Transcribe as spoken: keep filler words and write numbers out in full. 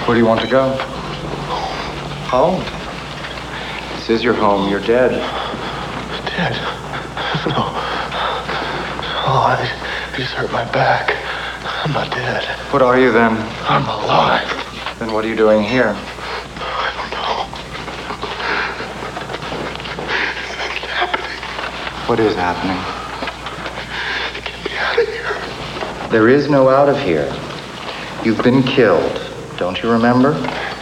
Where do you want to go? Home. This is your home. You're dead. Dead? No. Oh, I, I just hurt my back. I'm not dead. What are you then? I'm alive. Then what are you doing here? I don't know. It's happening. What is happening? Get me out of here. There is no out of here. You've been killed. Don't you remember?